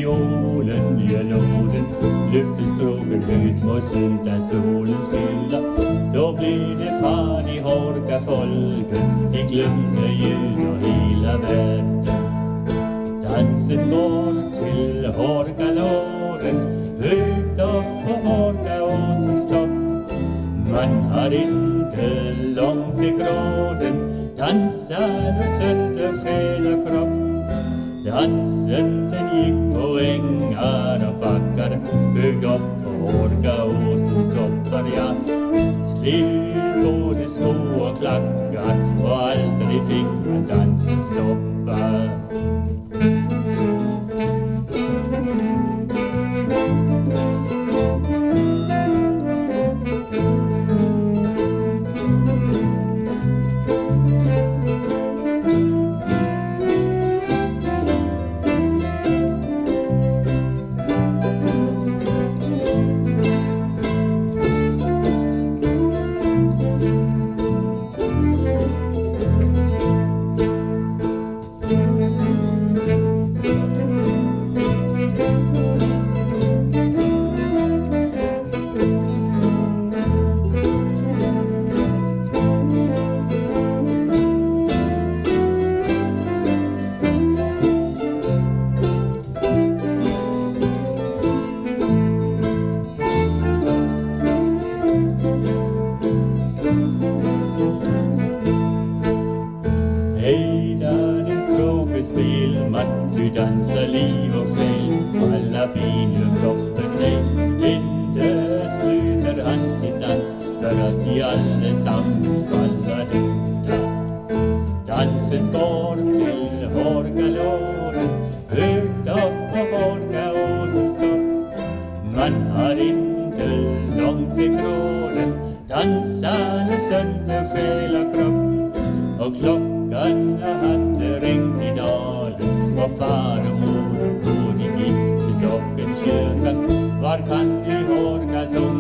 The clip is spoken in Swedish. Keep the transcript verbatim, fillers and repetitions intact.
fiolen, nya låden, lyfter stråken högt mot sylta solens skylla. Då blir det fan i Horka folken, i glömde ljud och hela världen. Dansen går till Horkalåren, högt upp på Horkaåsens topp. Man har inte långt till gråden, dansar och sönder själ och kropp. Dansen den gick på ängar och backar, högt upp på Horkaåsens toppar, ja. Slill både sko och klackar, och aldrig fick man dansen stoppa. Du dansar liv och själ, alla bin ur kroppen dig. Inte slutar han sin dans, för att de allesammans faller döda. Dansen går till Horkalåren, högt upp på Horkaåsens topp. Man har inte långt till gråden, dansar nu sönder själ och kropp. Och klockan hade ringt i dalen, och far och mor och bror de gick till sockenkyrkan. Var kan ni Horka som